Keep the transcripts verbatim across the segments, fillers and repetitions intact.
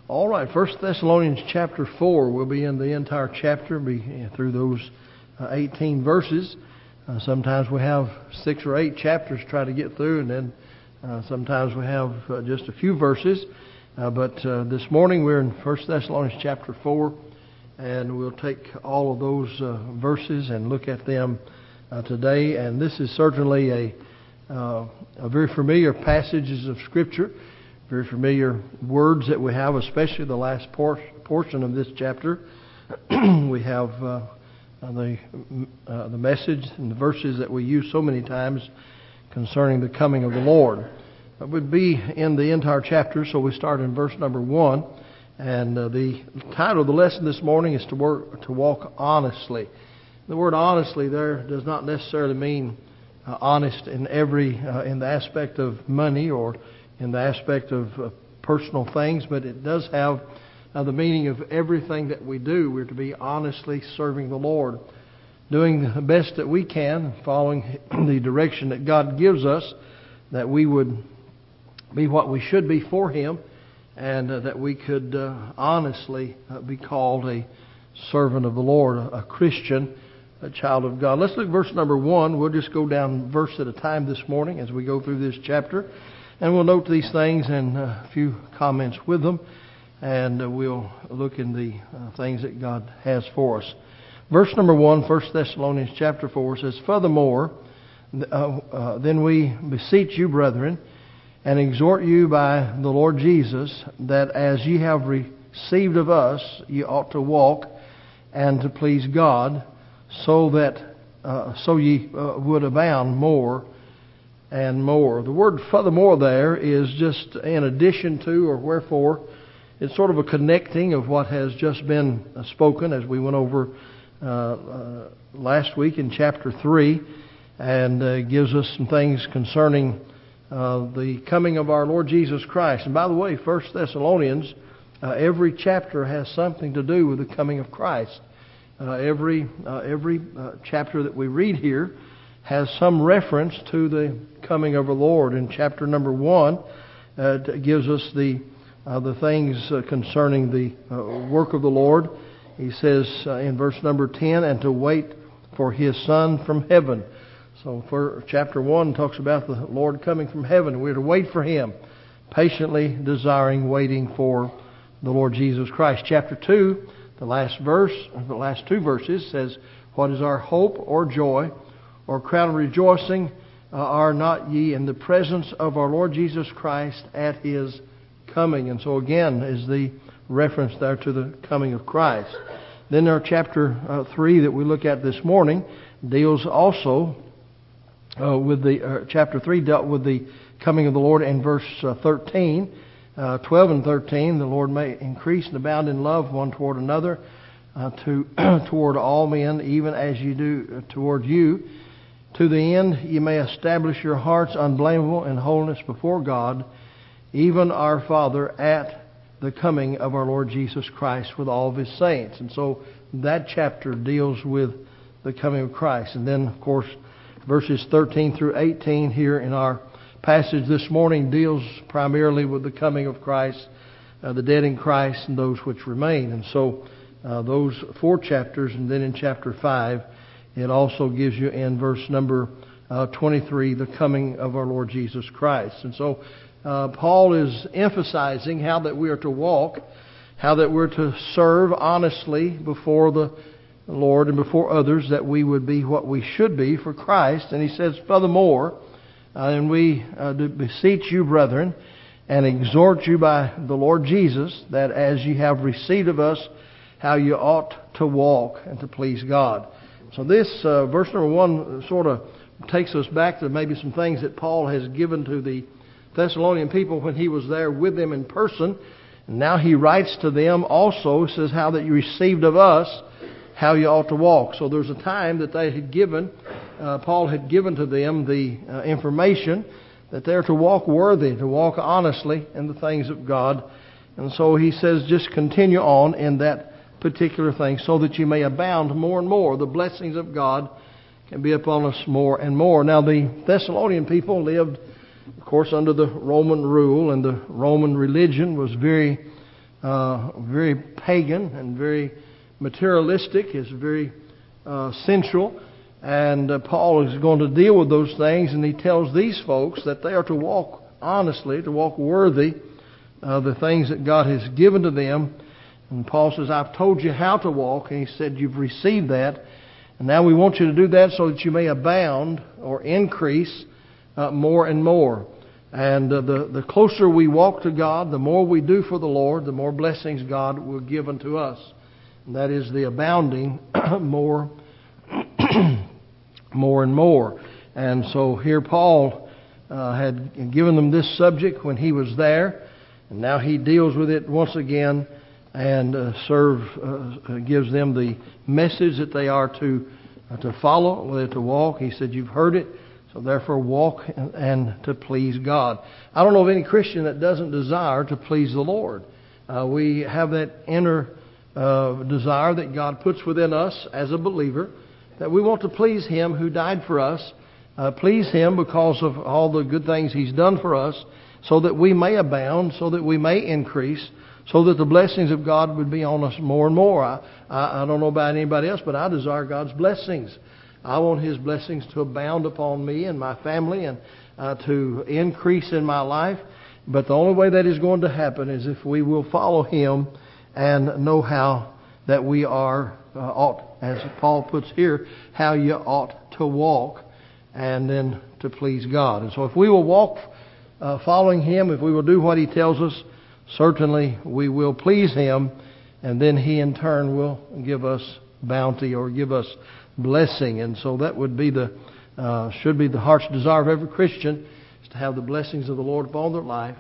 All right, First Thessalonians chapter four. We'll be in the entire chapter, be through those uh, eighteen verses. Uh, sometimes we have six or eight chapters to try to get through, and then uh, sometimes we have uh, just a few verses. Uh, but uh, this morning we're in First Thessalonians chapter four, and we'll take all of those uh, verses and look at them uh, today. And this is certainly a, uh, a very familiar passages of Scripture. Very familiar words that we have, especially the last por- portion of this chapter. We have uh, the uh, the message and the verses that we use so many times concerning the coming of the Lord. It would be in the entire chapter, so we start in verse number one. And uh, the title of the lesson this morning is to work to walk honestly. The word honestly there does not necessarily mean uh, honest in every uh, in the aspect of money or in the aspect of uh, personal things, but it does have uh, the meaning of everything that we do. We're to be honestly serving the Lord, doing the best that we can, following the direction that God gives us, that we would be what we should be for Him, and uh, that we could uh, honestly uh, be called a servant of the Lord, a, a Christian, a child of God. Let's look at verse number one. We'll just go down verse at a time this morning as we go through this chapter. And we'll note these things and a few comments with them. And uh, we'll look in the uh, things that God has for us. Verse number one, First Thessalonians chapter four says, Furthermore, uh, uh, then we beseech you, brethren, and exhort you by the Lord Jesus, that as ye have received of us, ye ought to walk and to please God, so that uh, so ye uh, would abound more and more. The word furthermore there is just in addition to or wherefore. It's sort of a connecting of what has just been spoken as we went over uh, uh, last week in chapter three, and uh, gives us some things concerning uh, the coming of our Lord Jesus Christ. And by the way, First Thessalonians, uh, every chapter has something to do with the coming of Christ. Uh, every uh, every uh, chapter that we read here has some reference to the coming of the Lord. In chapter number one, uh, it gives us the uh, the things uh, concerning the uh, work of the Lord. He says uh, in verse number ten, and to wait for His Son from heaven. So for chapter one talks about the Lord coming from heaven. We're to wait for Him, patiently desiring, waiting for the Lord Jesus Christ. Chapter two, the last verse, the last two verses says, what is our hope or joy or crown of rejoicing, uh, are not ye in the presence of our Lord Jesus Christ at His coming? And so again is the reference there to the coming of Christ. Then our chapter uh, three that we look at this morning deals also uh, with the uh, chapter three dealt with the coming of the Lord in verse uh, thirteen, uh, twelve and thirteen. The Lord may increase and abound in love one toward another, uh, to toward all men, even as ye do uh, toward you. To the end ye may establish your hearts unblameable in holiness before God, even our Father at the coming of our Lord Jesus Christ with all of His saints. And so that chapter deals with the coming of Christ. And then, of course, verses thirteen through eighteen here in our passage this morning deals primarily with the coming of Christ, uh, the dead in Christ, and those which remain. And so uh, those four chapters, and then in chapter five, it also gives you in verse number uh, twenty-three the coming of our Lord Jesus Christ. And so uh, Paul is emphasizing how that we are to walk, how that we're to serve honestly before the Lord and before others, that we would be what we should be for Christ. And he says, furthermore, uh, and we uh, do beseech you, brethren, and exhort you by the Lord Jesus, that as ye have received of us, how you ought to walk and to please God. So this uh, verse number one sort of takes us back to maybe some things that Paul has given to the Thessalonian people when he was there with them in person. And now he writes to them also, says how that you received of us, how you ought to walk. So there's a time that they had given, uh, Paul had given to them the uh, information that they're to walk worthy, to walk honestly in the things of God. And so he says just continue on in that particular thing, so that you may abound more and more. The blessings of God can be upon us more and more. Now the Thessalonian people lived, of course, under the Roman rule, and the Roman religion was very uh, very pagan and very materialistic. It's very uh, sensual. And uh, Paul is going to deal with those things, and he tells these folks that they are to walk honestly, to walk worthy of the things that God has given to them. And Paul says, I've told you how to walk, and he said, you've received that. And now we want you to do that so that you may abound or increase uh, more and more. And uh, the, the closer we walk to God, the more we do for the Lord, the more blessings God will give unto us. And that is the abounding more, more and more. And so here Paul uh, had given them this subject when he was there. And now he deals with it once again and uh, serve uh, gives them the message that they are to uh, to follow, they're to walk. He said, you've heard it, so therefore walk and, and to please God. I don't know of any Christian that doesn't desire to please the Lord. Uh, we have that inner uh, desire that God puts within us as a believer, that we want to please Him who died for us, uh, please Him because of all the good things He's done for us, so that we may abound, so that we may increase, so that the blessings of God would be on us more and more. I, I, I don't know about anybody else, but I desire God's blessings. I want His blessings to abound upon me and my family and uh, to increase in my life. But the only way that is going to happen is if we will follow Him and know how that we are, uh, ought, as Paul puts here, how you ought to walk and then to please God. And so if we will walk uh, following Him, if we will do what He tells us, certainly we will please Him, and then He in turn will give us bounty or give us blessing. And so that would be the uh, should be the heart's desire of every Christian, is to have the blessings of the Lord upon their life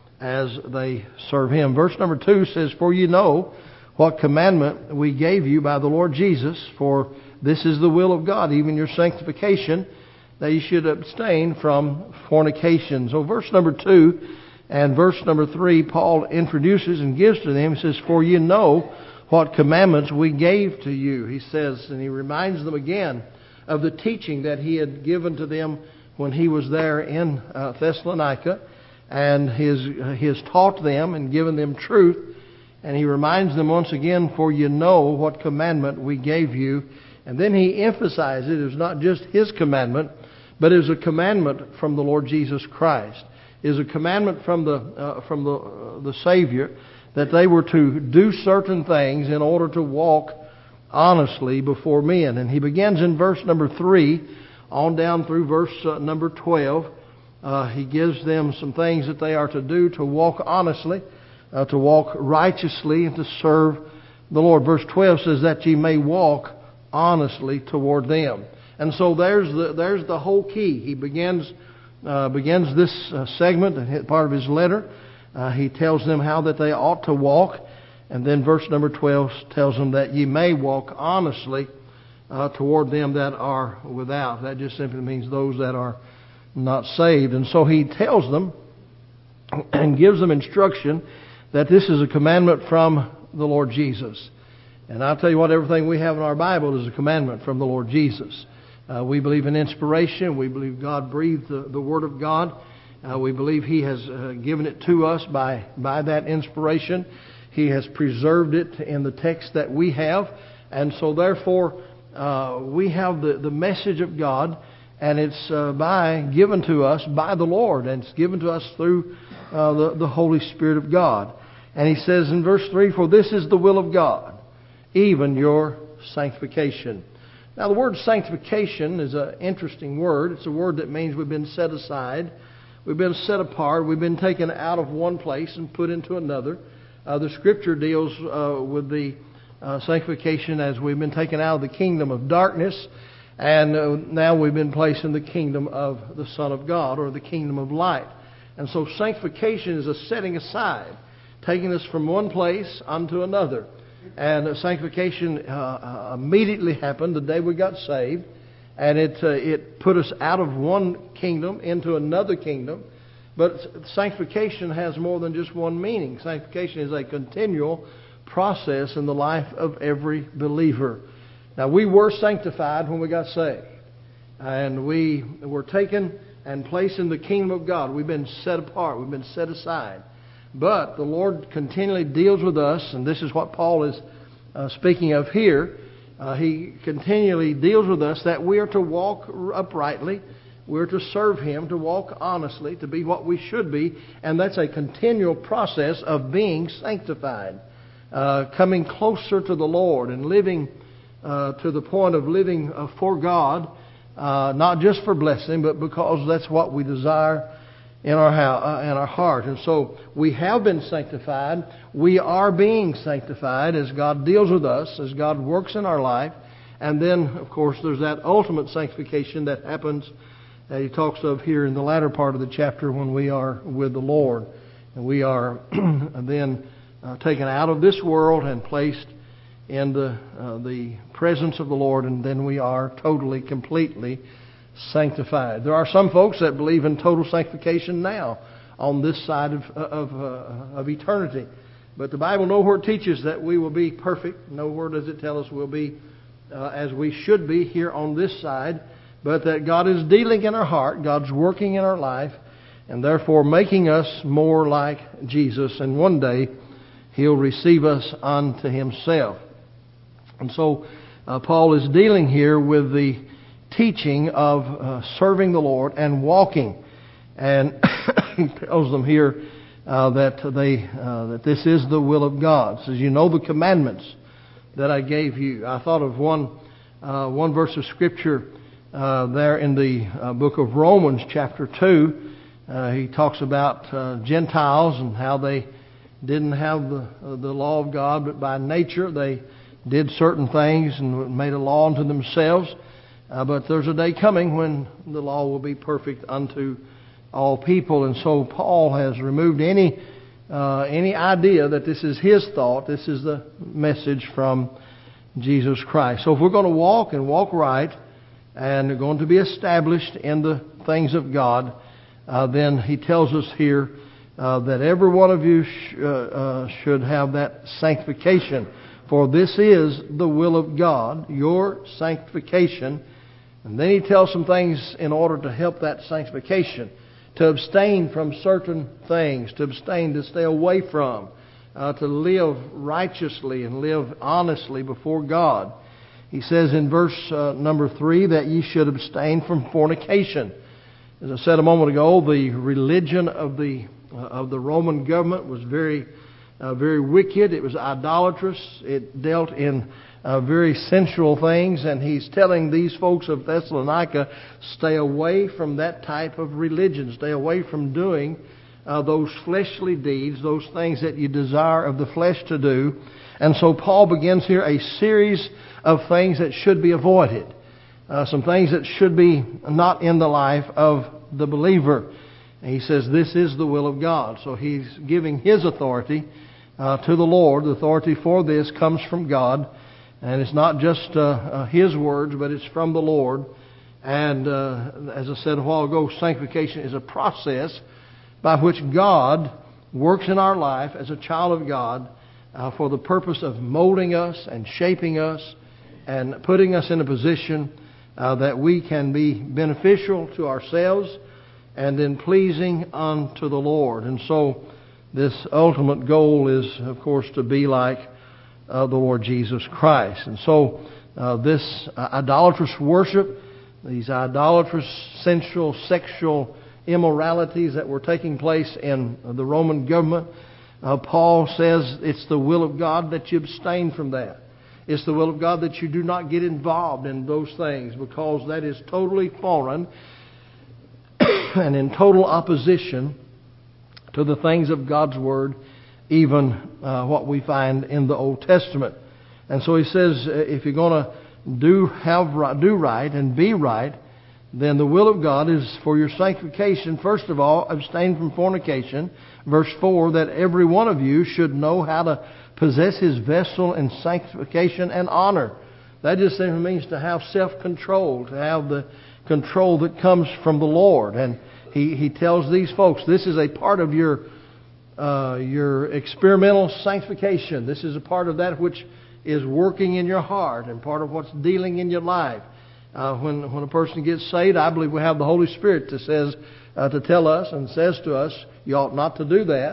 as they serve Him. Verse number two says, for you know what commandment we gave you by the Lord Jesus, for this is the will of God, even your sanctification, that you should abstain from fornication. So verse number two and verse number three, Paul introduces and gives to them. He says, for you know what commandments we gave to you. He says, and he reminds them again of the teaching that he had given to them when he was there in uh, Thessalonica. And his, uh, he has taught them and given them truth. And he reminds them once again, for you know what commandment we gave you. And then he emphasizes it was not just his commandment, but it was a commandment from the Lord Jesus Christ. Is a commandment from the uh, from the uh, the Savior, that they were to do certain things in order to walk honestly before men. And he begins in verse number three on down through verse uh, number twelve. Uh, he gives them some things that they are to do to walk honestly, uh, to walk righteously, and to serve the Lord. Verse twelve says that ye may walk honestly toward them. And so there's the there's the whole key. He begins. Uh, begins this uh, segment, part of his letter. Uh, he tells them how that they ought to walk. And then verse number twelve tells them that ye may walk honestly uh, toward them that are without. That just simply means those that are not saved. And so he tells them and gives them instruction that this is a commandment from the Lord Jesus. And I'll tell you what, everything we have in our Bible is a commandment from the Lord Jesus. Uh, we believe in inspiration. We believe God breathed the, the Word of God. Uh, we believe He has uh, given it to us by, by that inspiration. He has preserved it in the text that we have. And so therefore, uh, we have the, the message of God, and it's uh, by given to us by the Lord, and it's given to us through uh, the, the Holy Spirit of God. And He says in verse three, for this is the will of God, even your sanctification. Now, the word sanctification is an interesting word. It's a word that means we've been set aside. We've been set apart. We've been taken out of one place and put into another. Uh, the Scripture deals uh, with the uh, sanctification as we've been taken out of the kingdom of darkness, and uh, now we've been placed in the kingdom of the Son of God, or the kingdom of light. And so sanctification is a setting aside, taking us from one place unto another. And sanctification uh, immediately happened the day we got saved. And it uh, it put us out of one kingdom into another kingdom. But sanctification has more than just one meaning. Sanctification is a continual process in the life of every believer. Now, we were sanctified when we got saved. And we were taken and placed in the kingdom of God. We've been set apart. We've been set aside. But the Lord continually deals with us, and this is what Paul is uh, speaking of here. Uh, he continually deals with us that we are to walk uprightly, we're to serve Him, to walk honestly, to be what we should be, and that's a continual process of being sanctified, uh, coming closer to the Lord and living uh, to the point of living uh, for God, uh, not just for blessing, but because that's what we desire in our uh, in our heart. And so we have been sanctified. We are being sanctified as God deals with us, as God works in our life. And then, of course, there's that ultimate sanctification that happens that he talks of here in the latter part of the chapter when we are with the Lord. And we are then uh, taken out of this world and placed in the, uh, the presence of the Lord. And then we are totally, completely sanctified. There are some folks that believe in total sanctification now on this side of of, uh, of eternity. But the Bible nowhere teaches that we will be perfect. Nowhere does it tell us we'll be uh, as we should be here on this side. But that God is dealing in our heart. God's working in our life. And therefore making us more like Jesus. And one day He'll receive us unto Himself. And so uh, Paul is dealing here with the teaching of uh, serving the Lord and walking. And he tells them here uh, that they uh, that this is the will of God. He says, you know the commandments that I gave you. I thought of one uh, one verse of Scripture uh, there in the uh, book of Romans chapter two. Uh, he talks about uh, Gentiles and how they didn't have the, uh, the law of God, but by nature they did certain things and made a law unto themselves. Uh, but there's a day coming when the law will be perfect unto all people. And so Paul has removed any uh, any idea that this is his thought. This is the message from Jesus Christ. So if we're going to walk and walk right and are going to be established in the things of God, uh, then he tells us here uh, that every one of you sh- uh, uh, should have that sanctification. For this is the will of God, your sanctification. And then he tells some things in order to help that sanctification. To abstain from certain things. To abstain, to stay away from. Uh, to live righteously and live honestly before God. He says in verse uh, number three that ye should abstain from fornication. As I said a moment ago, the religion of the uh, of the Roman government was very, uh, very wicked. It was idolatrous. It dealt in Uh, very sensual things, and he's telling these folks of Thessalonica, stay away from that type of religion. Stay away from doing uh, those fleshly deeds, those things that you desire of the flesh to do. And so Paul begins here a series of things that should be avoided. Uh, some things that should be not in the life of the believer. And he says this is the will of God. So he's giving his authority uh, to the Lord. The authority for this comes from God. And it's not just uh, uh, his words, but it's from the Lord. And uh, as I said a while ago, sanctification is a process by which God works in our life as a child of God uh, for the purpose of molding us and shaping us and putting us in a position uh, that we can be beneficial to ourselves and then pleasing unto the Lord. And so this ultimate goal is, of course, to be like Uh, the Lord Jesus Christ. And so uh, this uh, idolatrous worship, these idolatrous sensual, sexual immoralities that were taking place in the Roman government, uh, Paul says it's the will of God that you abstain from that. It's the will of God that you do not get involved in those things, because that is totally foreign and in total opposition to the things of God's Word, even uh, what we find in the Old Testament. And so he says, if you're going to do have do right and be right, then the will of God is for your sanctification. First of all, abstain from fornication. Verse four, that every one of you should know how to possess his vessel in sanctification and honor. That just simply means to have self-control, to have the control that comes from the Lord. And he, he tells these folks, this is a part of your Uh, your experimental sanctification. This is a part of that which is working in your heart and part of what's dealing in your life. Uh, when when a person gets saved, I believe we have the Holy Spirit that says uh, to tell us and says to us, you ought not to do that.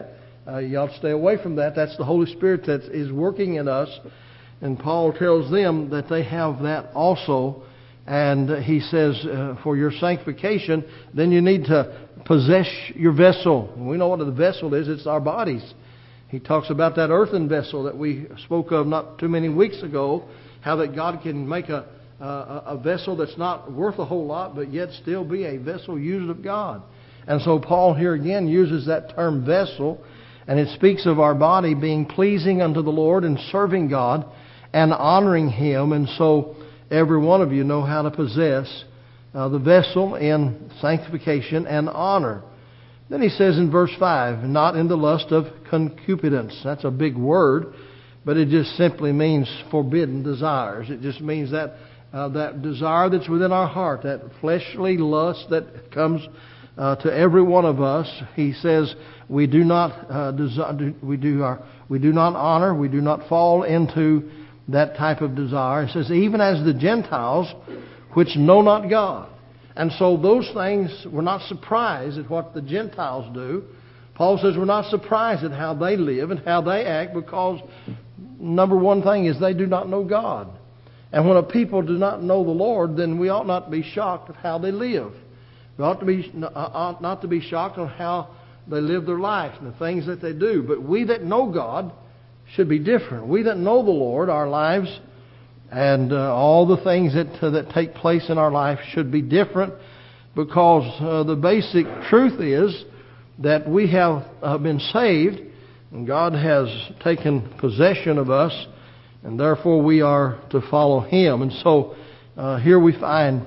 uh, you ought to stay away from that. That's the Holy Spirit that is working in us. And Paul tells them that they have that also. And he says, uh, for your sanctification, then you need to possess your vessel. And we know what the vessel is. It's our bodies. He talks about that earthen vessel that we spoke of not too many weeks ago, how that God can make a, a, a vessel that's not worth a whole lot, but yet still be a vessel used of God. And so Paul here again uses that term vessel, and it speaks of our body being pleasing unto the Lord and serving God and honoring Him. And so every one of you know how to possess uh, the vessel in sanctification and honor. Then he says in verse five, not in the lust of concupiscence. That's a big word, but it just simply means forbidden desires. It just means that uh, that desire that's within our heart, that fleshly lust that comes uh, to every one of us. He says we do not uh, desire, we do our, we do not honor, we do not fall into that type of desire. It says even as the Gentiles which know not God. And so those things, we're not surprised at what the Gentiles do. Paul says we're not surprised at how they live and how they act, because number one thing is they do not know God. And when a people do not know the Lord, then we ought not be shocked at how they live. We ought to be ought not to be shocked on how they live their life and the things that they do. But we that know God should be different. We that know the Lord, our lives and uh, all the things that uh, that take place in our life should be different, because uh, the basic truth is that we have uh, been saved, and God has taken possession of us, and therefore we are to follow Him. And so uh, here we find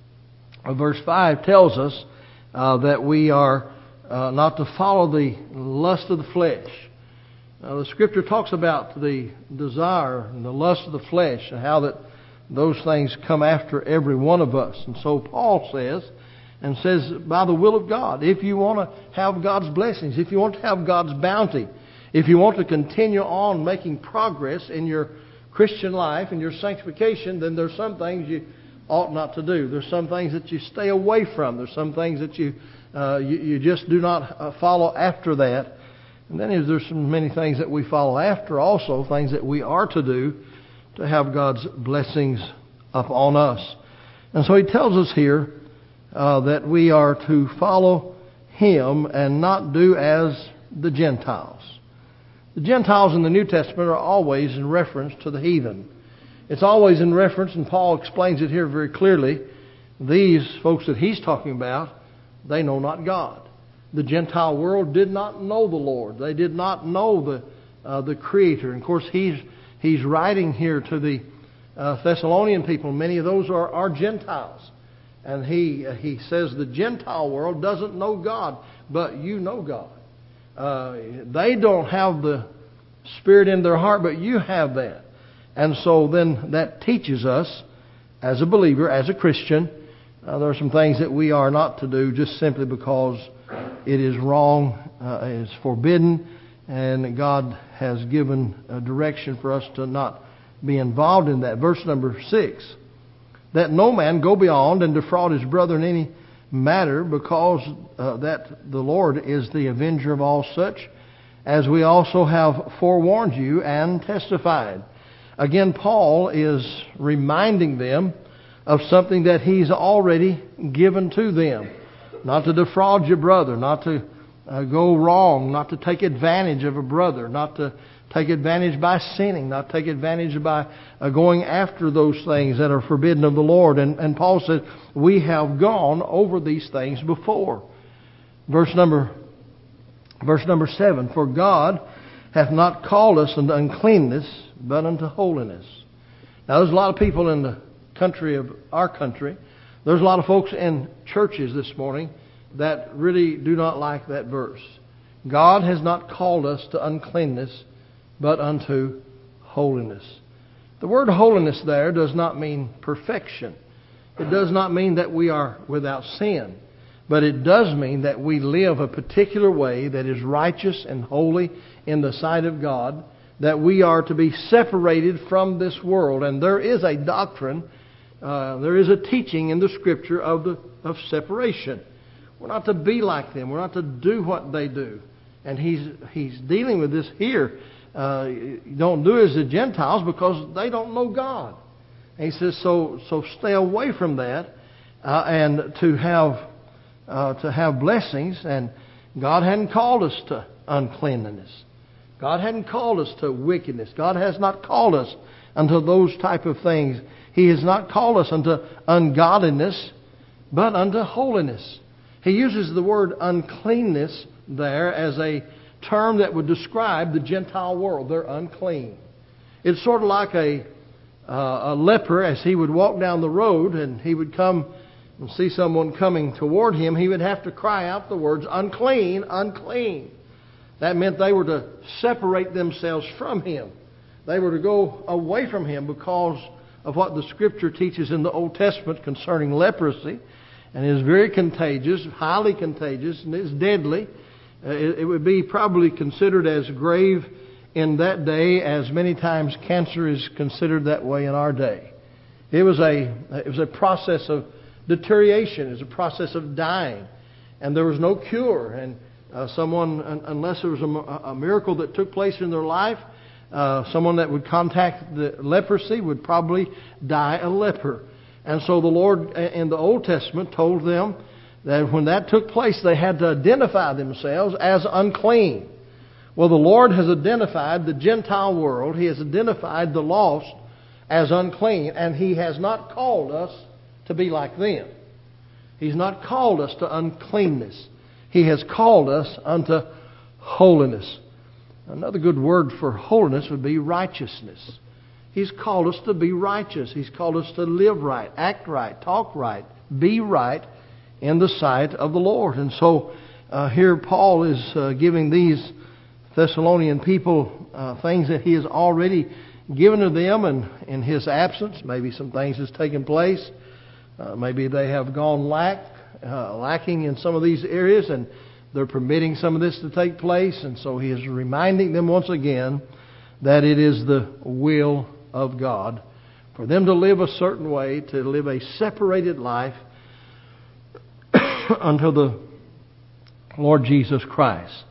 uh, verse five tells us uh, that we are uh, not to follow the lust of the flesh. Now, the Scripture talks about the desire and the lust of the flesh and how that those things come after every one of us. And so Paul says, and says, by the will of God, if you want to have God's blessings, if you want to have God's bounty, if you want to continue on making progress in your Christian life and your sanctification, then there's some things you ought not to do. There's some things that you stay away from. There's some things that you uh, you, you just do not uh, follow after that. And then there's so many things that we follow after also, things that we are to do to have God's blessings upon us. And so he tells us here uh, that we are to follow Him and not do as the Gentiles. The Gentiles in the New Testament are always in reference to the heathen. It's always in reference, and Paul explains it here very clearly. These folks that he's talking about, they know not God. The Gentile world did not know the Lord. They did not know the uh, the Creator. And of course, he's he's writing here to the uh, Thessalonian people. Many of those are, are Gentiles, and he uh, he says the Gentile world doesn't know God, but you know God. Uh, they don't have the Spirit in their heart, but you have that. And so then that teaches us, as a believer, as a Christian, uh, there are some things that we are not to do just simply because it is wrong, uh, it is forbidden, and God has given a direction for us to not be involved in that. Verse number six, that no man go beyond and defraud his brother in any matter, because uh, that the Lord is the avenger of all such, as we also have forewarned you and testified. Again, Paul is reminding them of something that he's already given to them. Not to defraud your brother, not to uh, go wrong, not to take advantage of a brother, not to take advantage by sinning, not take advantage by uh, going after those things that are forbidden of the Lord. And, and Paul said, we have gone over these things before. Verse number, verse number seven, for God hath not called us unto uncleanness, but unto holiness. Now there's a lot of people in the country of our country, there's a lot of folks in churches this morning that really do not like that verse. God has not called us to uncleanness, but unto holiness. The word holiness there does not mean perfection. It does not mean that we are without sin. But it does mean that we live a particular way that is righteous and holy in the sight of God, that we are to be separated from this world. And there is a doctrine Uh, there is a teaching in the Scripture of the of separation. We're not to be like them. We're not to do what they do. And he's he's dealing with this here. Uh, you don't do as the Gentiles because they don't know God. And he says, so so stay away from that, uh, and to have uh, to have blessings. And God hadn't called us to uncleanliness. God hadn't called us to wickedness. God has not called us unto those type of things. He has not called us unto ungodliness, but unto holiness. He uses the word uncleanness there as a term that would describe the Gentile world. They're unclean. It's sort of like a, uh, a leper as he would walk down the road and he would come and see someone coming toward him. He would have to cry out the words, unclean, unclean. That meant they were to separate themselves from him. They were to go away from him because of what the Scripture teaches in the Old Testament concerning leprosy. And it is very contagious, highly contagious, and it's deadly. Uh, it, it would be probably considered as grave in that day as many times cancer is considered that way in our day. It was a it was a process of deterioration. It was a process of dying. And there was no cure. And uh, someone, unless there was a, a miracle that took place in their life, uh, someone that would contact the leprosy would probably die a leper. And so the Lord in the Old Testament told them that when that took place, they had to identify themselves as unclean. Well, the Lord has identified the Gentile world. He has identified the lost as unclean. And He has not called us to be like them. He's not called us to uncleanness. He has called us unto holiness. Another good word for holiness would be righteousness. He's called us to be righteous. He's called us to live right, act right, talk right, be right in the sight of the Lord. And so uh, here Paul is uh, giving these Thessalonian people uh, things that he has already given to them, and in his absence, maybe some things has taken place. Uh, maybe they have gone lack, uh, lacking in some of these areas, and they're permitting some of this to take place. And so he is reminding them once again that it is the will of God for them to live a certain way, to live a separated life unto the Lord Jesus Christ.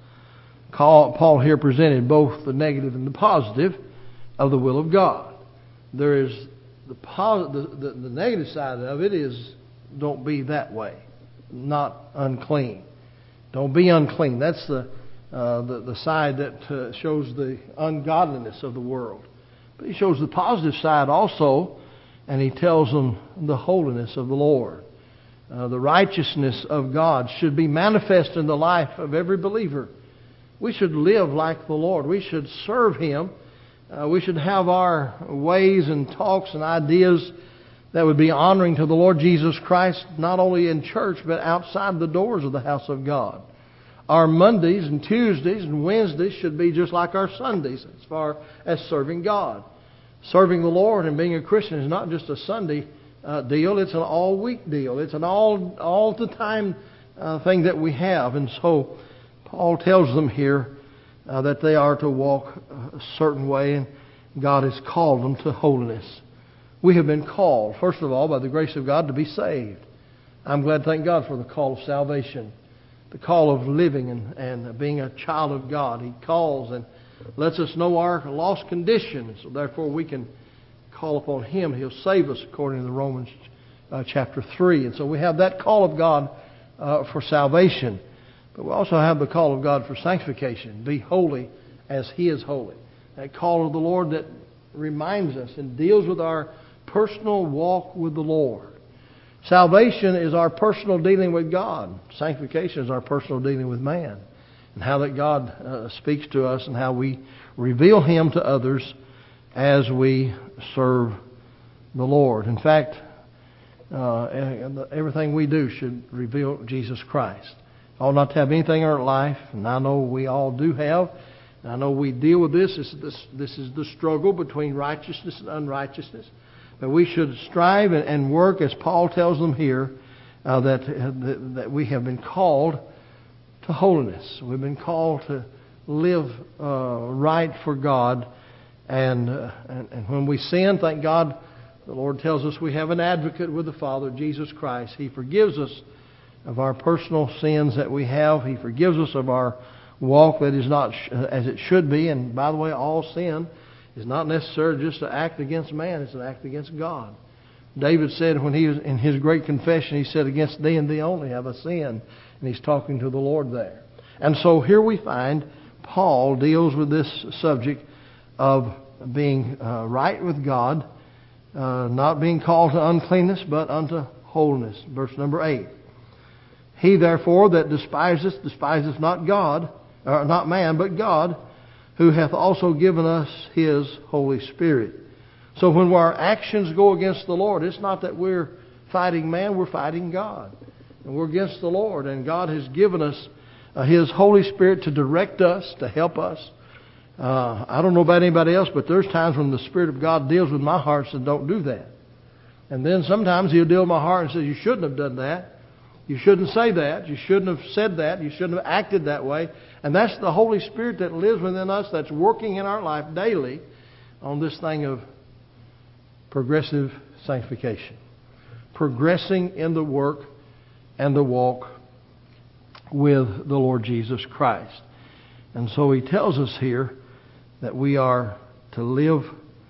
Paul here presented both the negative and the positive of the will of God. There is the, positive, the, the, the negative side of it is don't be that way, not unclean. Don't be unclean. That's the uh, the, the side that uh, shows the ungodliness of the world. But he shows the positive side also, and he tells them the holiness of the Lord. Uh, the righteousness of God should be manifest in the life of every believer. We should live like the Lord. We should serve Him. Uh, we should have our ways and talks and ideas that would be honoring to the Lord Jesus Christ, not only in church, but outside the doors of the house of God. Our Mondays and Tuesdays and Wednesdays should be just like our Sundays as far as serving God. Serving the Lord and being a Christian is not just a Sunday uh, deal. It's an all-week deal. It's an all, all-the-time uh, thing that we have. And so Paul tells them here uh, that they are to walk a certain way, and God has called them to holiness. We have been called, first of all, by the grace of God, to be saved. I'm glad, thank God, for the call of salvation, the call of living and, and being a child of God. He calls and lets us know our lost condition, so therefore we can call upon Him. He'll save us according to the Romans uh, chapter three. And so we have that call of God uh, for salvation. But we also have the call of God for sanctification. Be holy as He is holy. That call of the Lord that reminds us and deals with our personal walk with the Lord. Salvation is our personal dealing with God. Sanctification is our personal dealing with man. And how that God uh, speaks to us and how we reveal Him to others as we serve the Lord. In fact, uh, everything we do should reveal Jesus Christ. Ought not to have anything in our life, and I know we all do have. And I know we deal with this. This, this. this is the struggle between righteousness and unrighteousness. But we should strive and, and work, as Paul tells them here, uh, that, uh, that we have been called to holiness. We've been called to live uh, right for God. And, uh, and, and when we sin, thank God, the Lord tells us we have an advocate with the Father, Jesus Christ. He forgives us of our personal sins that we have. He forgives us of our walk that is not as it should be. And by the way, all sin is not necessarily just an act against man, it's an act against God. David said when he was in his great confession, he said, against thee and thee only have I sinned. And he's talking to the Lord there. And so here we find Paul deals with this subject of being uh, right with God, uh, not being called to uncleanness, but unto holiness. Verse number eight. He therefore that despiseth, despiseth not God, or not man, but God, who hath also given us His Holy Spirit. So when our actions go against the Lord, it's not that we're fighting man, we're fighting God. And we're against the Lord. And God has given us uh, His Holy Spirit to direct us, to help us. Uh, I don't know about anybody else, but there's times when the Spirit of God deals with my heart and says, don't do that. And then sometimes He'll deal with my heart and says, you shouldn't have done that. You shouldn't say that. You shouldn't have said that. You shouldn't have acted that way. And that's the Holy Spirit that lives within us, that's working in our life daily on this thing of progressive sanctification. Progressing in the work and the walk with the Lord Jesus Christ. And so He tells us here that we are to live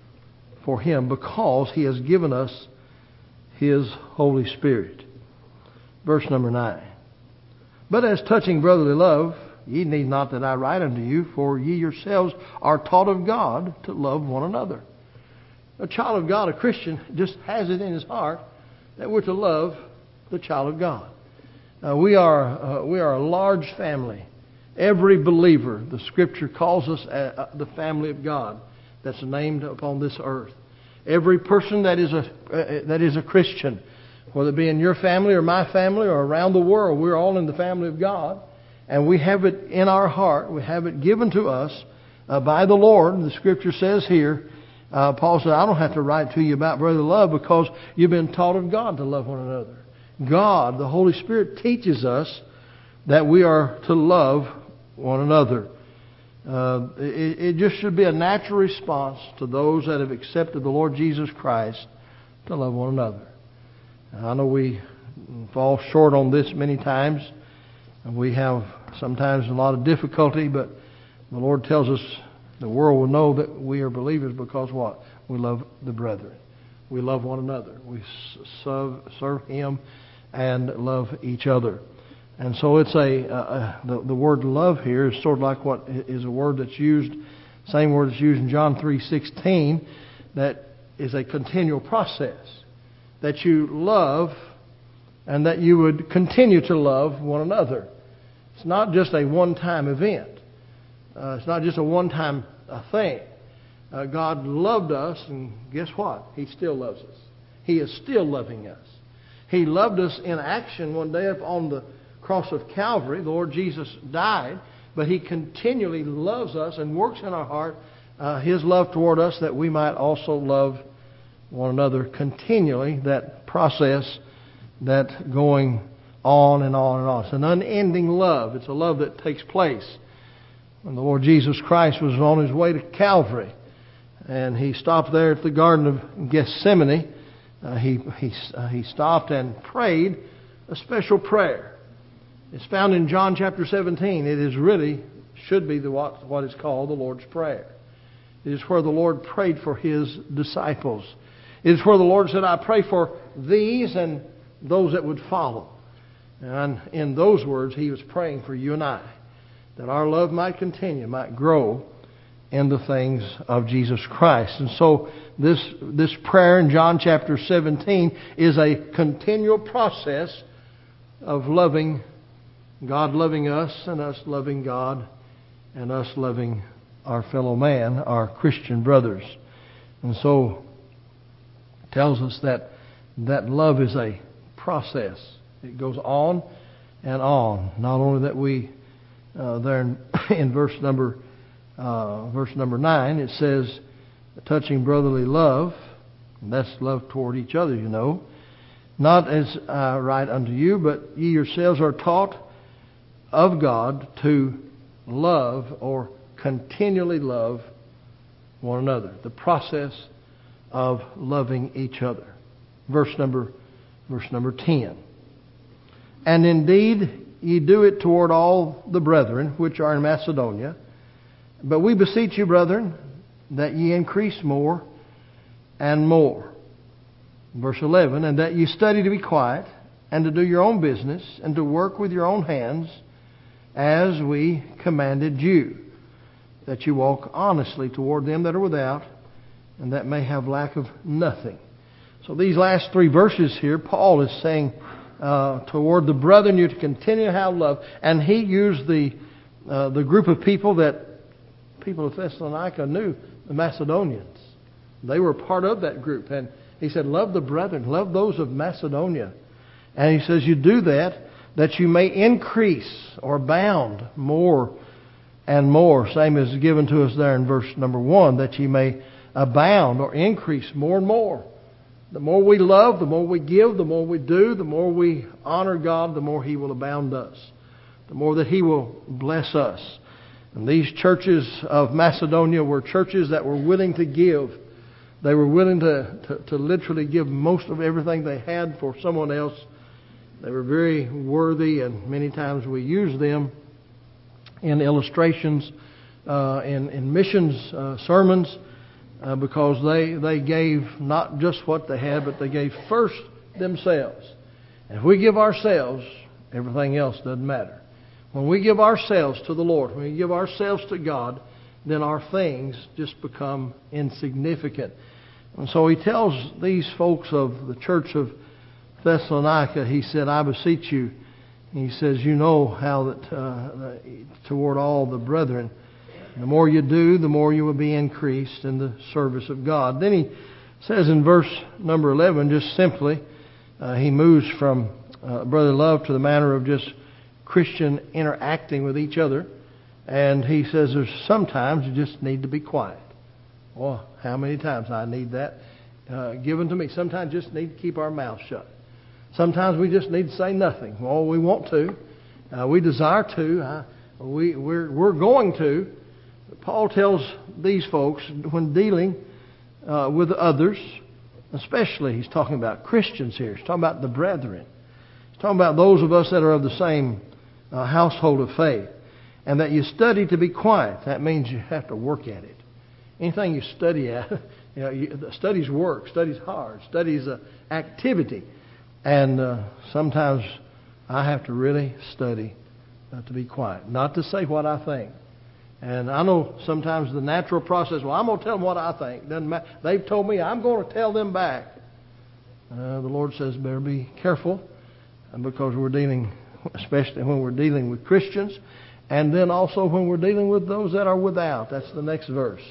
for Him because He has given us His Holy Spirit. Verse number nine. But as touching brotherly love, ye need not that I write unto you, for ye yourselves are taught of God to love one another. A child of God, a Christian, just has it in his heart that we're to love the child of God. Uh, we are uh, we are a large family. Every believer, the Scripture calls us uh, the family of God that's named upon this earth. Every person that is a uh, that is a Christian, whether it be in your family or my family or around the world, we're all in the family of God. And we have it in our heart. We have it given to us uh, by the Lord. The Scripture says here, uh, Paul said, I don't have to write to you about brotherly love because you've been taught of God to love one another. God, the Holy Spirit, teaches us that we are to love one another. Uh, it, it just should be a natural response to those that have accepted the Lord Jesus Christ to love one another. I know we fall short on this many times, and we have sometimes a lot of difficulty, but the Lord tells us the world will know that we are believers because what? We love the brethren. We love one another. We serve, serve Him and love each other. And so it's a, uh, the, the word love here is sort of like what is a word that's used, same word that's used in John three sixteen, that is a continual process. That you love and that you would continue to love one another. It's not just a one-time event. Uh, it's not just a one-time uh, thing. Uh, God loved us, and guess what? He still loves us. He is still loving us. He loved us in action one day up on the cross of Calvary. The Lord Jesus died, but He continually loves us and works in our heart uh, His love toward us that we might also love one another continually. That process, that going on and on and on. It's an unending love. It's a love that takes place. When the Lord Jesus Christ was on His way to Calvary, and He stopped there at the Garden of Gethsemane, uh, he he uh, he stopped and prayed a special prayer. It's found in John chapter seventeen. It is really should be the what what is called the Lord's Prayer. It is where the Lord prayed for His disciples. It is where the Lord said, I pray for these and those that would follow. And in those words, He was praying for you and I, that our love might continue, might grow in the things of Jesus Christ. And so this, this prayer in John chapter seventeen is a continual process of loving, God loving us and us loving God and us loving our fellow man, our Christian brothers. And so tells us that that love is a process. It goes on and on. Not only that we, uh, there in, in verse number uh, verse number nine, it says, touching brotherly love, and that's love toward each other, you know. Not as I write unto you, but ye yourselves are taught of God to love or continually love one another. The process of loving each other. Verse number, verse number ten. And indeed, ye do it toward all the brethren which are in Macedonia. But we beseech you, brethren, that ye increase more and more. Verse eleven, and that ye study to be quiet, and to do your own business, and to work with your own hands, as we commanded you, that you walk honestly toward them that are without, and that may have lack of nothing. So these last three verses here, Paul is saying uh, toward the brethren, you to continue to have love. And he used the uh, the group of people that people of Thessalonica knew, the Macedonians. They were part of that group. And he said, love the brethren, love those of Macedonia. And he says, you do that, that you may increase or abound more and more. Same as given to us there in verse number one, that you may abound or increase more and more. The more we love, the more we give, the more we do, the more we honor God, the more He will abound us. The more that He will bless us. And these churches of Macedonia were churches that were willing to give. They were willing to, to, to literally give most of everything they had for someone else. They were very worthy, and many times we use them in illustrations, uh, in, in missions uh, sermons, uh, because they, they gave not just what they had, but they gave first themselves. And if we give ourselves, everything else doesn't matter. When we give ourselves to the Lord, when we give ourselves to God, then our things just become insignificant. And so he tells these folks of the church of Thessalonica, he said, I beseech you. He says, you know how that uh, toward all the brethren, the more you do, the more you will be increased in the service of God. Then he says in verse number eleven, just simply, uh, he moves from uh, brotherly love to the manner of just Christian interacting with each other. And he says there's sometimes you just need to be quiet. Well, how many times I need that uh, given to me? Sometimes just need to keep our mouth shut. Sometimes we just need to say nothing. Well, we want to. Uh, we desire to. Uh, we, we're, we're going to. Paul tells these folks when dealing uh, with others, especially he's talking about Christians here. He's talking about the brethren. He's talking about those of us that are of the same uh, household of faith. And that you study to be quiet. That means you have to work at it. Anything you study at, you know, you, study's work, study's hard, study's uh, activity. And uh, sometimes I have to really study uh, to be quiet. Not to say what I think. And I know sometimes the natural process, well, I'm going to tell them what I think. Doesn't matter. They've told me, I'm going to tell them back. Uh, the Lord says, better be careful. Because we're dealing, especially when we're dealing with Christians. And then also when we're dealing with those that are without. That's the next verse.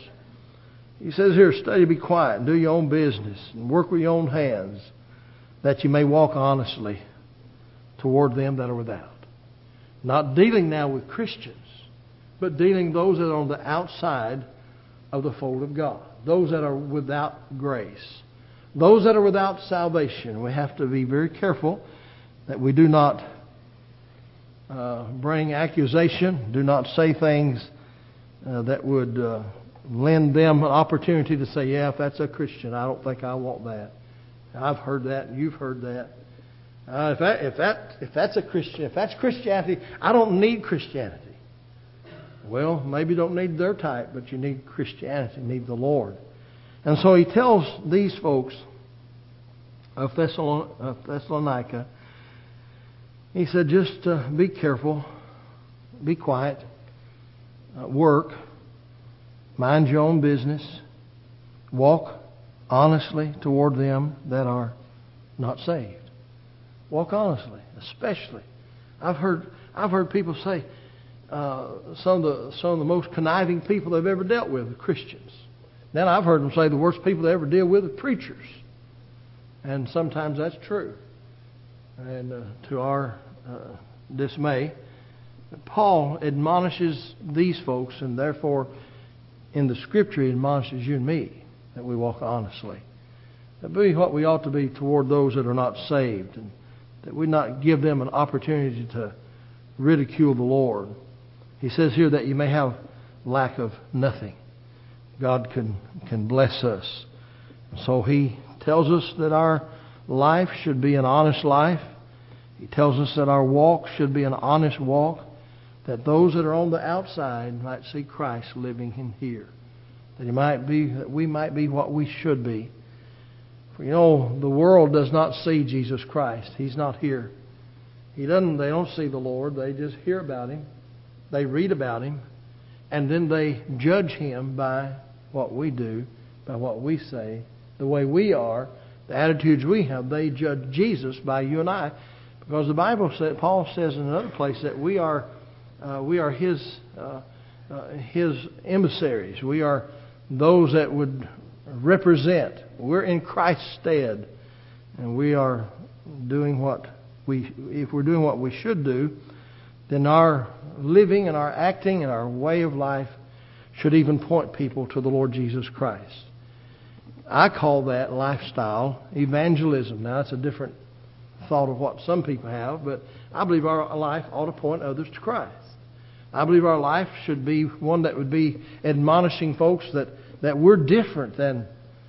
He says here, study, be quiet, and do your own business, and work with your own hands, that you may walk honestly toward them that are without. Not dealing now with Christians, but dealing those that are on the outside of the fold of God. Those that are without grace. Those that are without salvation. We have to be very careful that we do not uh, bring accusation, do not say things uh, that would uh, lend them an opportunity to say, yeah, if that's a Christian, I don't think I want that. I've heard that, and you've heard that. Uh, if that, if that, if that's a Christian, if that's Christianity, I don't need Christianity. Well, maybe you don't need their type, but you need Christianity, you need the Lord. And so he tells these folks of Thessalonica, he said, just uh, be careful, be quiet, uh, work, mind your own business, walk honestly toward them that are not saved. Walk honestly, especially. I've heard I've heard people say uh, some of the some of the most conniving people they've ever dealt with are Christians. Then I've heard them say the worst people they ever deal with are preachers, and sometimes that's true. And uh, to our uh, dismay, Paul admonishes these folks, and therefore in the Scripture he admonishes you and me that we walk honestly. That be what we ought to be toward those that are not saved, and that we not give them an opportunity to ridicule the Lord. He says here that you may have lack of nothing. God can, can bless us. So he tells us that our life should be an honest life. He tells us that our walk should be an honest walk, that those that are on the outside might see Christ living in here, that He might be, that we might be what we should be. For you know, the world does not see Jesus Christ. He's not here. He doesn't. They don't see the Lord. They just hear about Him. They read about Him, and then they judge Him by what we do, by what we say, the way we are, the attitudes we have. They judge Jesus by you and I, because the Bible said, Paul says in another place that we are, uh, we are His, uh, uh, His emissaries. We are those that would represent. We're in Christ's stead, and we are doing what we. If we're doing what we should do, then our living and our acting and our way of life should even point people to the Lord Jesus Christ. I call that lifestyle evangelism. Now, that's a different thought of what some people have, but I believe our life ought to point others to Christ. I believe our life should be one that would be admonishing folks that, that we're different than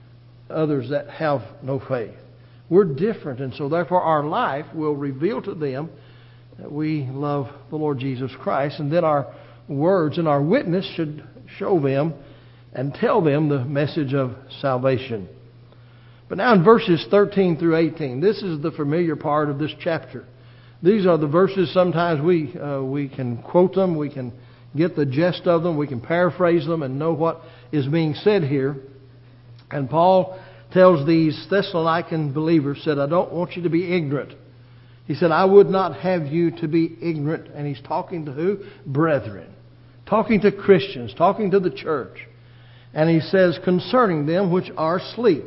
others that have no faith. We're different, and so therefore our life will reveal to them that we love the Lord Jesus Christ, and then our words and our witness should show them and tell them the message of salvation. But now in verses thirteen through eighteen, this is the familiar part of this chapter. These are the verses, sometimes we uh, we can quote them, we can get the gist of them, we can paraphrase them and know what is being said here. And Paul tells these Thessalonican believers, said, I don't want you to be ignorant. He said, I would not have you to be ignorant. And he's talking to who? Brethren. Talking to Christians. Talking to the church. And he says, concerning them which are asleep.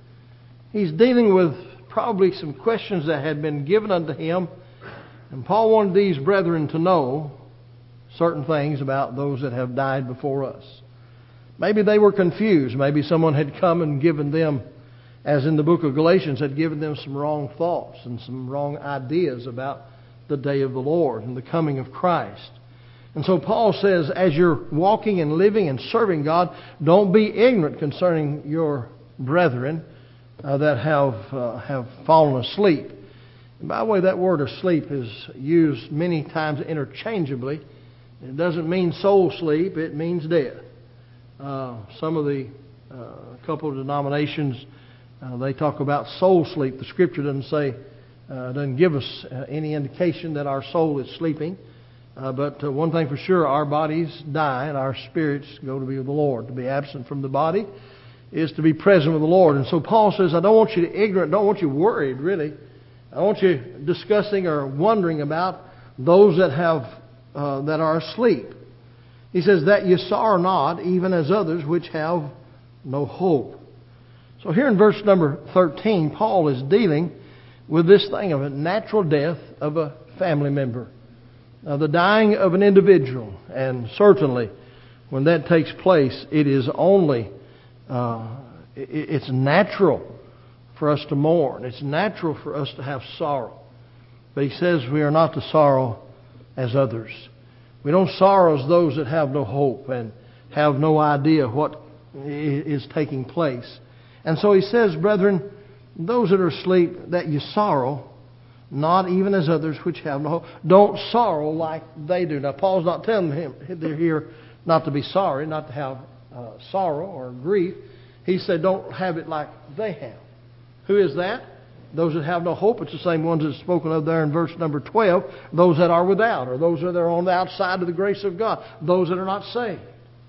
He's dealing with probably some questions that had been given unto him. And Paul wanted these brethren to know certain things about those that have died before us. Maybe they were confused. Maybe someone had come and given them, as in the book of Galatians, had given them some wrong thoughts and some wrong ideas about the day of the Lord and the coming of Christ. And so Paul says, as you're walking and living and serving God, don't be ignorant concerning your brethren uh, that have uh, have fallen asleep. And by the way, that word asleep is used many times interchangeably. It doesn't mean soul sleep, it means death. Uh, some of the uh, couple of denominations, uh, they talk about soul sleep. The Scripture doesn't say, uh, doesn't give us uh, any indication that our soul is sleeping. Uh, but uh, one thing for sure, our bodies die and our spirits go to be with the Lord. To be absent from the body is to be present with the Lord. And so Paul says, I don't want you to ignorant, don't want you worried, really. I don't want you discussing or wondering about those that have uh, that are asleep. He says, that ye sorrow not, even as others which have no hope. So here in verse number thirteen, Paul is dealing with this thing of a natural death of a family member. Uh, the dying of an individual. And certainly, when that takes place, it is only, uh, it, it's natural for us to mourn. It's natural for us to have sorrow. But he says we are not to sorrow as others. We don't sorrow as those that have no hope and have no idea what is taking place. And so he says, brethren, those that are asleep, that you sorrow, not even as others which have no hope. Don't sorrow like they do. Now, Paul's not telling him they're here not to be sorry, not to have uh, sorrow or grief. He said, don't have it like they have. Who is that? Those that have no hope. It's the same ones that's spoken of there in verse number twelve. Those that are without, or those that are on the outside of the grace of God. Those that are not saved.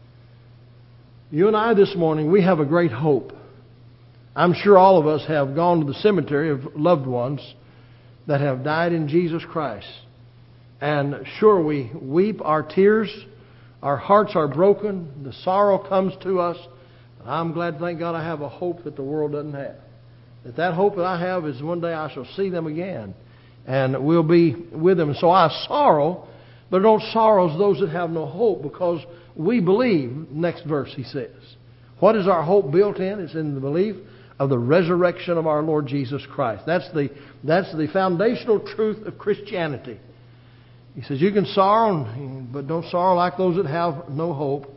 You and I this morning, we have a great hope. I'm sure all of us have gone to the cemetery of loved ones that have died in Jesus Christ. And sure, we weep our tears. Our hearts are broken. The sorrow comes to us. I'm glad, thank God, I have a hope that the world doesn't have. That that hope that I have is one day I shall see them again. And we'll be with them. So I sorrow, but don't sorrow as those that have no hope, because we believe, next verse he says. What is our hope built in? It's in the belief of the resurrection of our Lord Jesus Christ. That's the, that's the foundational truth of Christianity. He says you can sorrow, but don't sorrow like those that have no hope.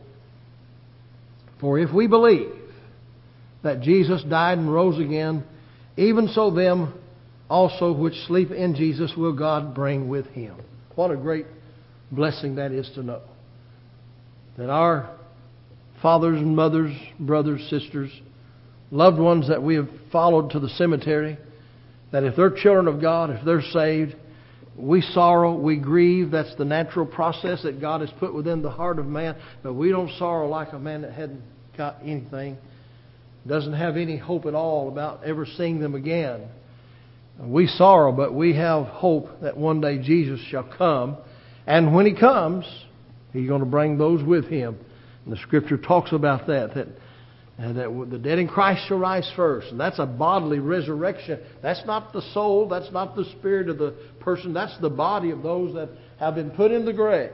For if we believe that Jesus died and rose again, even so them also which sleep in Jesus will God bring with Him. What a great blessing that is to know. That our fathers and mothers, brothers, sisters, loved ones that we have followed to the cemetery, that if they're children of God, if they're saved, we sorrow, we grieve. That's the natural process that God has put within the heart of man. But we don't sorrow like a man that hadn't got anything, doesn't have any hope at all about ever seeing them again. We sorrow, but we have hope that one day Jesus shall come. And when He comes, He's going to bring those with Him. And the Scripture talks about that, that, and that the dead in Christ shall rise first. And that's a bodily resurrection. That's not the soul. That's not the spirit of the person. That's the body of those that have been put in the grave.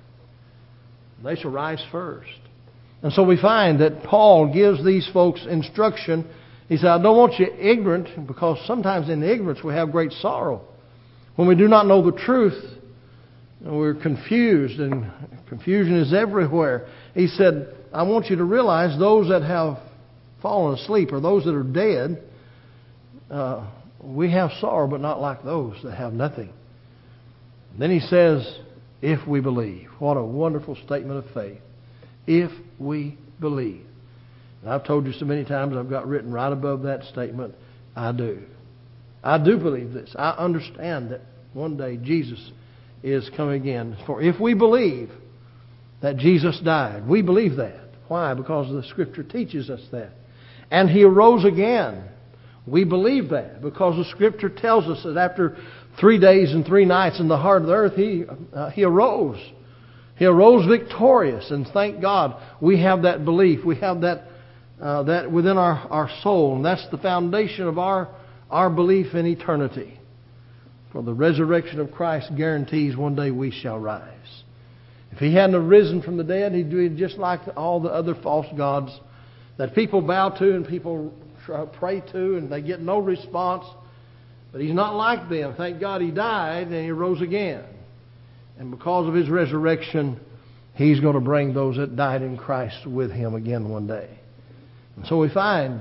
They shall rise first. And so we find that Paul gives these folks instruction. He said, I don't want you ignorant, because sometimes in ignorance we have great sorrow. When we do not know the truth, we're confused, and confusion is everywhere. He said, I want you to realize those that have fallen asleep, or those that are dead, uh, we have sorrow, but not like those that have nothing. Then he says, if we believe. What a wonderful statement of faith. If we believe. And I've told you so many times, I've got written right above that statement, I do. I do believe this. I understand that one day Jesus is coming again. For if we believe that Jesus died, we believe that. Why? Because the Scripture teaches us that. And He arose again. We believe that because the Scripture tells us that after three days and three nights in the heart of the earth, He, uh, he arose. He arose victorious. And thank God we have that belief. We have that uh, that within our, our soul. And that's the foundation of our, our belief in eternity. For the resurrection of Christ guarantees one day we shall rise. If He hadn't arisen from the dead, He'd do it just like all the other false gods that people bow to and people pray to, and they get no response. But He's not like them. Thank God He died and He rose again. And because of His resurrection, He's going to bring those that died in Christ with Him again one day. And so we find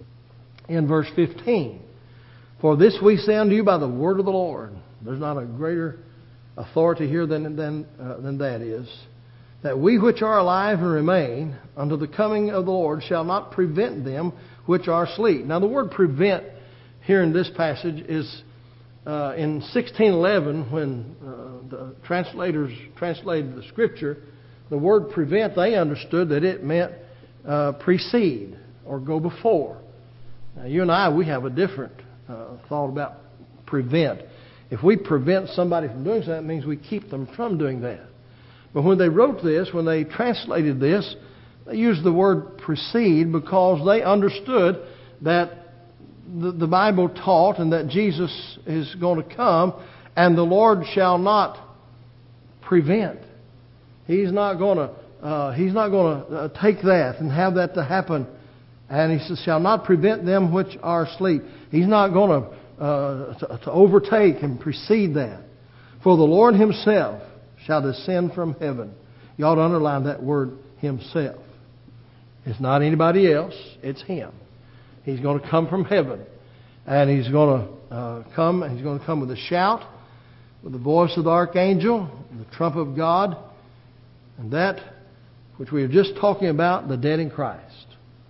in verse fifteen, for this we say unto you by the word of the Lord. There's not a greater authority here than, than, uh, than that is. That we which are alive and remain unto the coming of the Lord shall not prevent them which are asleep. Now the word prevent here in this passage is uh, in sixteen eleven, when uh, the translators translated the Scripture, the word prevent, they understood that it meant uh, precede or go before. Now you and I, we have a different uh, thought about prevent. If we prevent somebody from doing something, that means we keep them from doing that. But when they wrote this, when they translated this, they used the word precede because they understood that the, the Bible taught and that Jesus is going to come and the Lord shall not prevent. He's not going to uh, He's not going to uh, take that and have that to happen. And He says, shall not prevent them which are asleep. He's not going to Uh, to, to overtake and precede that. For the Lord Himself shall descend from heaven. You ought to underline that word, Himself. It's not anybody else. It's Him. He's going to come from heaven. And He's going to uh, come, and He's going to come with a shout, with the voice of the archangel, the trump of God, and that which we were just talking about, the dead in Christ.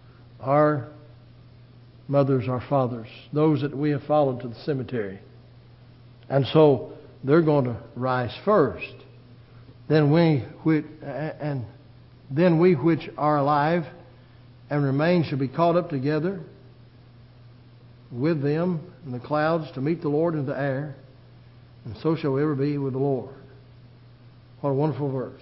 Our mothers, our fathers, those that we have followed to the cemetery. And so they're going to rise first. Then we which, and then we which are alive and remain shall be caught up together with them in the clouds to meet the Lord in the air, and so shall we ever be with the Lord. What a wonderful verse.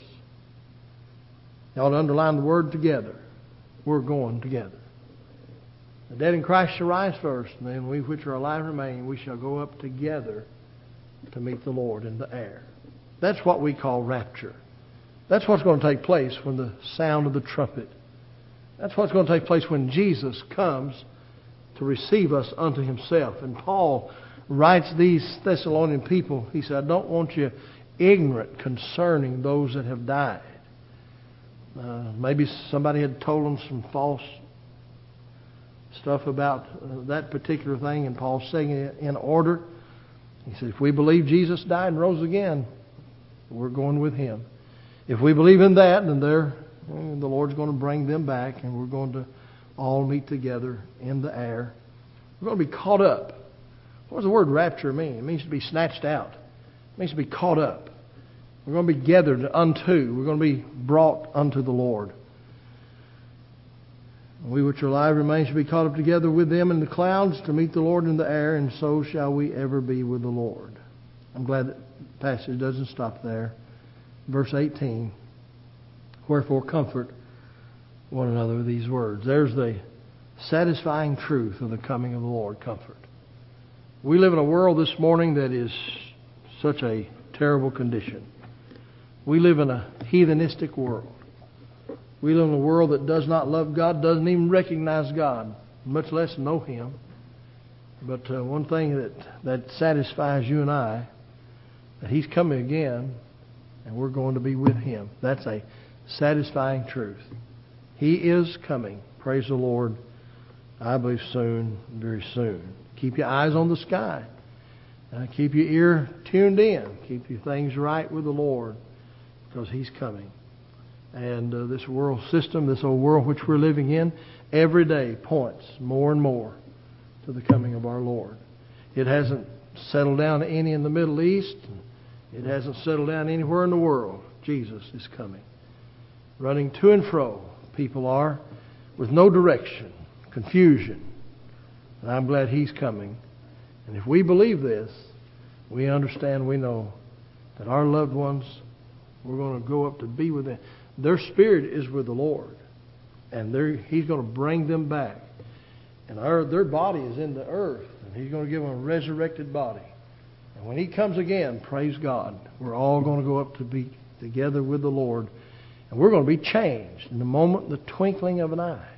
You ought to underline the word together. We're going together. The dead in Christ shall rise first, and then we which are alive and remain, we shall go up together to meet the Lord in the air. That's what we call rapture. That's what's going to take place when the sound of the trumpet. That's what's going to take place when Jesus comes to receive us unto Himself. And Paul writes these Thessalonian people, he said, I don't want you ignorant concerning those that have died. Uh, maybe somebody had told them some false stuff about uh, that particular thing, and Paul's saying it in order. He said, if we believe Jesus died and rose again, we're going with Him. If we believe in that, then there, the Lord's going to bring them back, and we're going to all meet together in the air. We're going to be caught up. What does the word rapture mean? It means to be snatched out. It means to be caught up. We're going to be gathered unto. We're going to be brought unto the Lord. We which are alive remain shall be caught up together with them in the clouds to meet the Lord in the air, and so shall we ever be with the Lord. I'm glad that passage doesn't stop there. Verse eighteen. Wherefore comfort one another with these words. There's the satisfying truth of the coming of the Lord. Comfort. We live in a world this morning that is such a terrible condition. We live in a heathenistic world. We live in a world that does not love God, doesn't even recognize God, much less know Him. But uh, one thing that, that satisfies you and I, that He's coming again, and we're going to be with Him. That's a satisfying truth. He is coming. Praise the Lord. I believe soon, very soon. Keep your eyes on the sky. Uh, keep your ear tuned in. Keep your things right with the Lord, because He's coming. And uh, this world system, this old world which we're living in, every day points more and more to the coming of our Lord. It hasn't settled down any in the Middle East. It hasn't settled down anywhere in the world. Jesus is coming. Running to and fro, people are, with no direction, confusion. And I'm glad He's coming. And if we believe this, we understand, we know that our loved ones, we're going to go up to be with them. Their spirit is with the Lord, and He's going to bring them back. And our, their body is in the earth, and He's going to give them a resurrected body. And when He comes again, praise God, we're all going to go up to be together with the Lord, and we're going to be changed in the moment, the twinkling of an eye.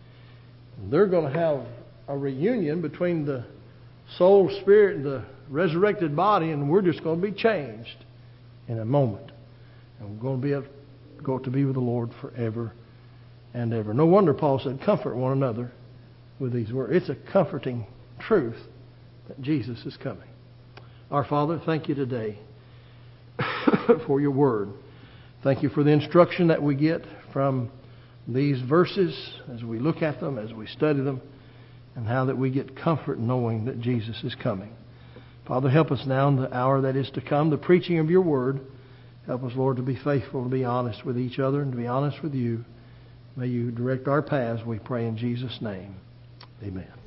And they're going to have a reunion between the soul, spirit, and the resurrected body, and we're just going to be changed in a moment. And we're going to be able go to be with the Lord forever and ever. No wonder Paul said, comfort one another with these words. It's a comforting truth that Jesus is coming. Our Father, thank You today for Your word. Thank You for the instruction that we get from these verses as we look at them, as we study them, and how that we get comfort knowing that Jesus is coming. Father, help us now in the hour that is to come, the preaching of Your word. Help us, Lord, to be faithful, to be honest with each other, and to be honest with You. May You direct our paths, we pray in Jesus' name. Amen.